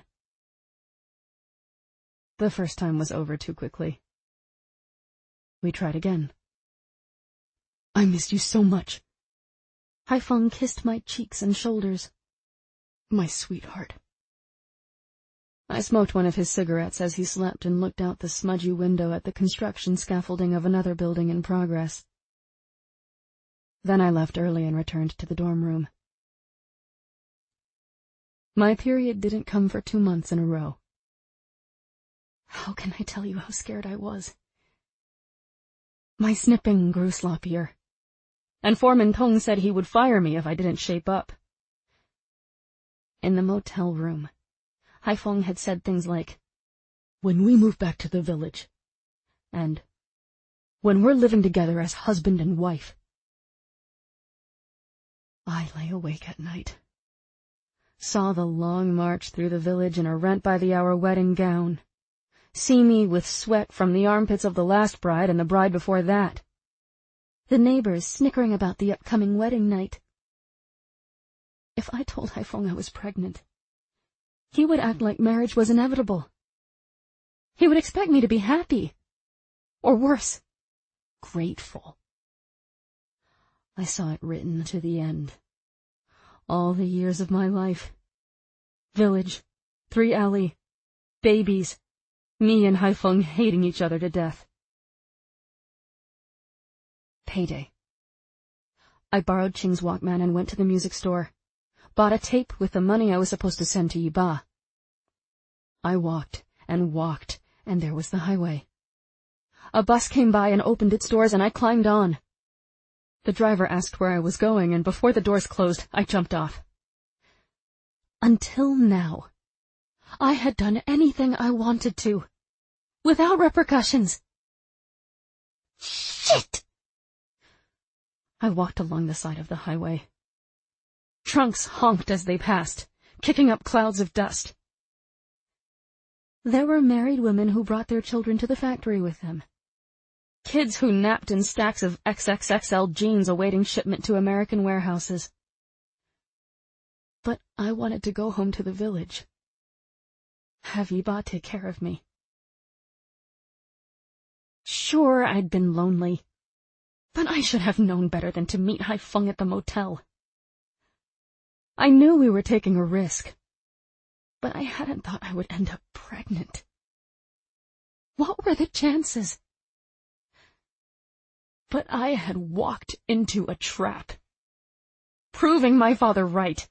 The first time was over too quickly. We tried again. I missed you so much. Haifeng kissed my cheeks and shoulders. My sweetheart. I smoked one of his cigarettes as he slept and looked out the smudgy window at the construction scaffolding of another building in progress. Then I left early and returned to the dorm room. My period didn't come for 2 months in a row. How can I tell you how scared I was? My snipping grew sloppier, and Foreman Tong said he would fire me if I didn't shape up. In the motel room, Haifeng had said things like, "When we move back to the village," and "When we're living together as husband and wife." I lay awake at night, saw the long march through the village in a rent-by-the-hour wedding gown, see me with sweat from the armpits of the last bride and the bride before that, the neighbors snickering about the upcoming wedding night. If I told Haifeng I was pregnant, he would act like marriage was inevitable. He would expect me to be happy, or worse, grateful. I saw it written to the end. All the years of my life. Village, 3 alley, babies, me and Haifeng hating each other to death. Payday. I borrowed Qing's Walkman and went to the music store. Bought a tape with the money I was supposed to send to Yiba. I walked, and there was the highway. A bus came by and opened its doors, and I climbed on. The driver asked where I was going, and before the doors closed, I jumped off. Until now, I had done anything I wanted to, without repercussions. Shit! I walked along the side of the highway. Trunks honked as they passed, kicking up clouds of dust. There were married women who brought their children to the factory with them. Kids who napped in stacks of XXXL jeans awaiting shipment to American warehouses. But I wanted to go home to the village. Have Yiba take care of me. Sure, I'd been lonely, but I should have known better than to meet Haifeng at the motel. I knew we were taking a risk, but I hadn't thought I would end up pregnant. What were the chances? But I had walked into a trap, proving my father right.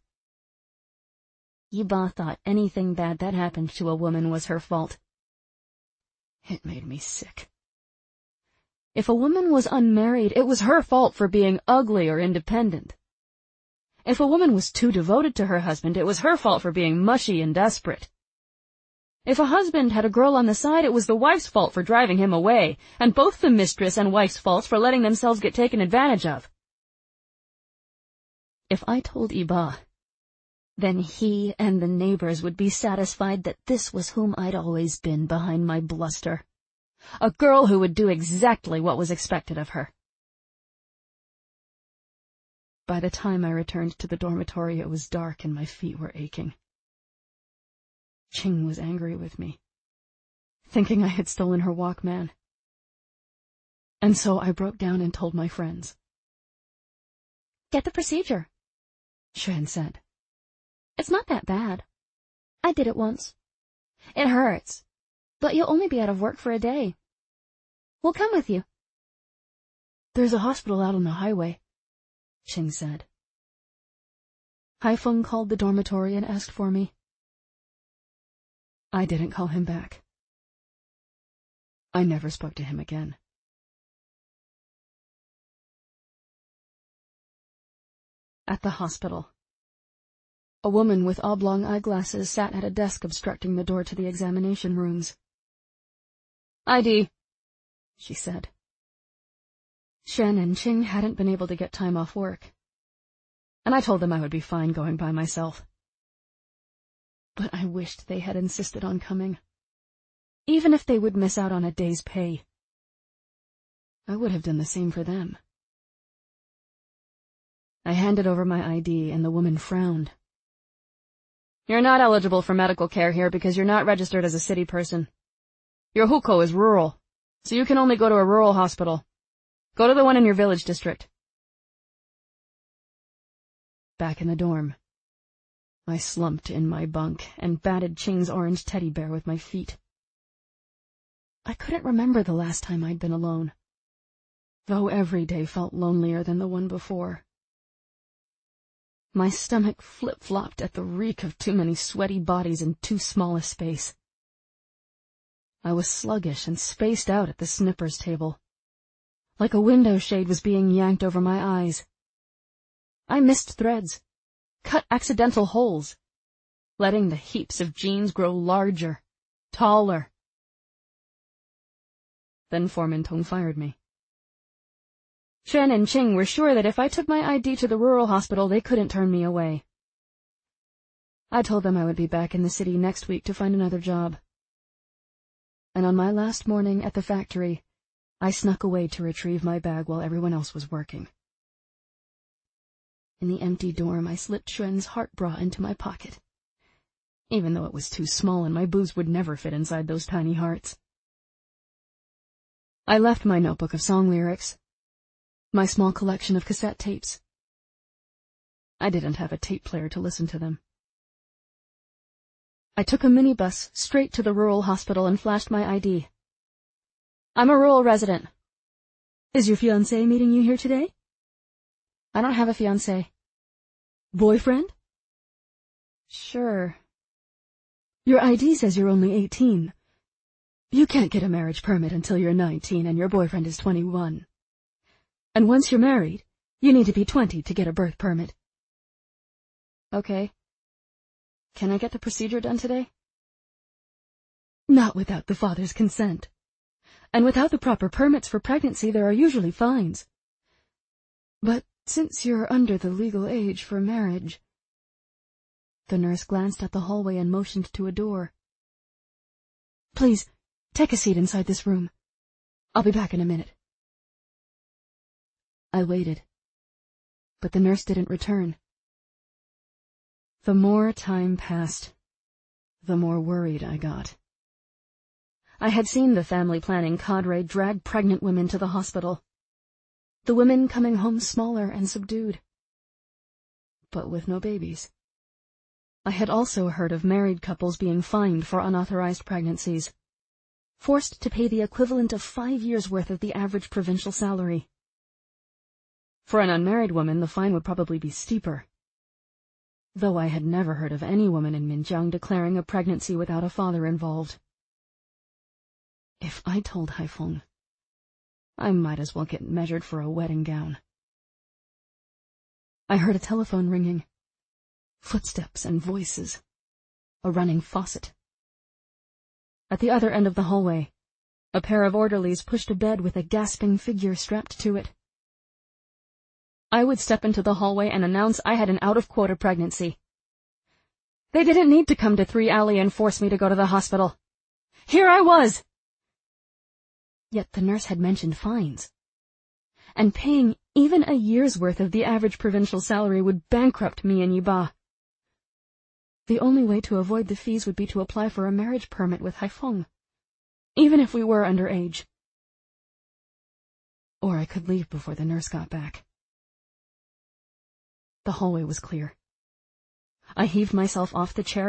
Yiba thought anything bad that happened to a woman was her fault. It made me sick. If a woman was unmarried, it was her fault for being ugly or independent. If a woman was too devoted to her husband, it was her fault for being mushy and desperate. If a husband had a girl on the side, it was the wife's fault for driving him away, and both the mistress and wife's faults for letting themselves get taken advantage of. If I told Yiba, then he and the neighbors would be satisfied that this was whom I'd always been behind my bluster. A girl who would do exactly what was expected of her. By the time I returned to the dormitory, it was dark and my feet were aching. Qing was angry with me, thinking I had stolen her Walkman. And so I broke down and told my friends. Get the procedure, Xuan said. It's not that bad. I did it once. It hurts, but you'll only be out of work for a day. We'll come with you. There's a hospital out on the highway, Qing said. Haifeng called the dormitory and asked for me. I didn't call him back. I never spoke to him again. At the hospital, a woman with oblong eyeglasses sat at a desk obstructing the door to the examination rooms. ID, she said. Shen and Qing hadn't been able to get time off work, and I told them I would be fine going by myself. But I wished they had insisted on coming, even if they would miss out on a day's pay. I would have done the same for them. I handed over my ID, and the woman frowned. You're not eligible for medical care here because you're not registered as a city person. Your hukou is rural, so you can only go to a rural hospital. Go to the one in your village district. Back in the dorm, I slumped in my bunk and batted Qing's orange teddy bear with my feet. I couldn't remember the last time I'd been alone, though every day felt lonelier than the one before. My stomach flip-flopped at the reek of too many sweaty bodies in too small a space. I was sluggish and spaced out at the snippers table, like a window shade was being yanked over my eyes. I missed threads, cut accidental holes, letting the heaps of jeans grow larger, taller. Then Foreman Tong fired me. Shen and Qing were sure that if I took my ID to the rural hospital, they couldn't turn me away. I told them I would be back in the city next week to find another job. And on my last morning at the factory, I snuck away to retrieve my bag while everyone else was working. In the empty dorm, I slipped Xuan's heart bra into my pocket, even though it was too small and my boobs would never fit inside those tiny hearts. I left my notebook of song lyrics, my small collection of cassette tapes. I didn't have a tape player to listen to them. I took a minibus straight to the rural hospital and flashed my ID. I'm a rural resident. Is your fiancé meeting you here today? I don't have a fiancé. Boyfriend? Sure. Your ID says you're only 18. You can't get a marriage permit until you're 19 and your boyfriend is 21. And once you're married, you need to be 20 to get a birth permit. Okay. Can I get the procedure done today? Not without the father's consent. And without the proper permits for pregnancy, there are usually fines. But since you're under the legal age for marriage... The nurse glanced at the hallway and motioned to a door. Please, take a seat inside this room. I'll be back in a minute. I waited, but the nurse didn't return. The more time passed, the more worried I got. I had seen the family planning cadre drag pregnant women to the hospital, the women coming home smaller and subdued, but with no babies. I had also heard of married couples being fined for unauthorized pregnancies, forced to pay the equivalent of 5 years' worth of the average provincial salary. For an unmarried woman, the fine would probably be steeper, though I had never heard of any woman in Minjiang declaring a pregnancy without a father involved. If I told Haifeng, I might as well get measured for a wedding gown. I heard a telephone ringing, footsteps and voices, a running faucet. At the other end of the hallway, a pair of orderlies pushed a bed with a gasping figure strapped to it. I would step into the hallway and announce I had an out-of-quota pregnancy. They didn't need to come to 3 Alley and force me to go to the hospital. Here I was! Yet the nurse had mentioned fines, and paying even a year's worth of the average provincial salary would bankrupt me and Yiba. The only way to avoid the fees would be to apply for a marriage permit with Haifeng, even if we were underage. Or I could leave before the nurse got back. The hallway was clear. I heaved myself off the chair